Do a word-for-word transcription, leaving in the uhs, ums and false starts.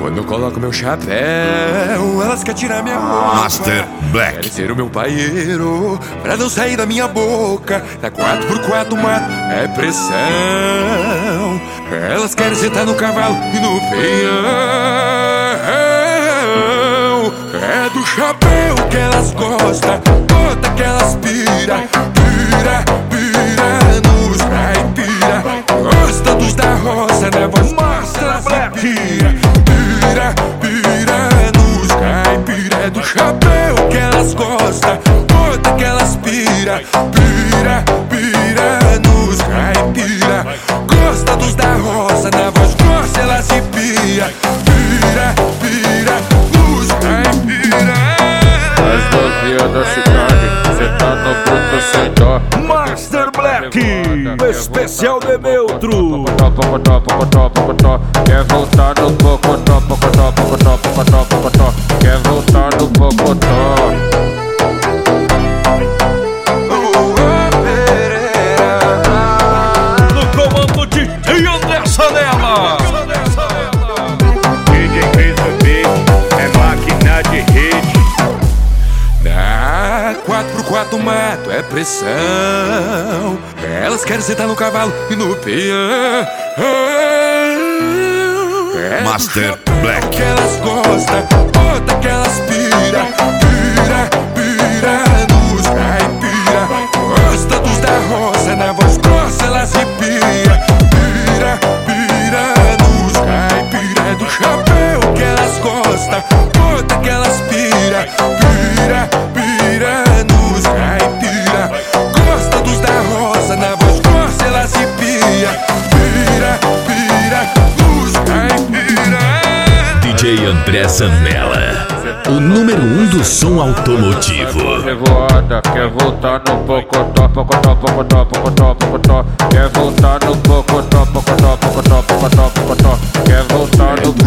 Quando eu coloco meu chapéu, elas querem tirar minha roupa. Master Black. Querem ser o meu paieiro, pra não sair da minha boca. Na quatro por quatro mato é pressão. Elas querem sentar no cavalo e no peão. É do chapéu que elas gostam, bota que elas pira. Pira, pira nos caipira. Gosta dos da roça, né? Voz Master Black. Pira, pira nos caipira. É do chapéu que elas gostam, bota que elas pira. Pira, pira nos caipira. Gosta dos da roça, na voz grossa ela se pira. Pira, pira nos caipira. As novinhas da cidade, cê tá no bruto sem dó. Master Black, especial de neutro. Quer voltar no pocotó, pocotó, pocotó, pocotó, pocotó. Quer voltar no pocotó. No comando de D J André Sanela. D J Cris no beat, é máquina de hit. Na quatro por quatro mato é pressão. Elas querem sentar no cavalo e no peão. É Master do Black. que elas gostam, bota que elas pira. Pira, pira nos caipira. Gosta dos da roça, na voz grossa ela se pira. Pira, pira nos caipira. É do chapéu que elas gostam, bota que elas pira. Pira, pira nos caipira. Gosta dos da roça, na voz grossa ela se pira. Pira, pira nos caipira. D J André Sanela, o número um do som automotivo. Revoada, quer voltar no pocotó, pocotó, pocotó, pocotó, pocotó. Quer voltar no pocotó, pocotó, pocotó, pocotó, pocotó. Quer voltar no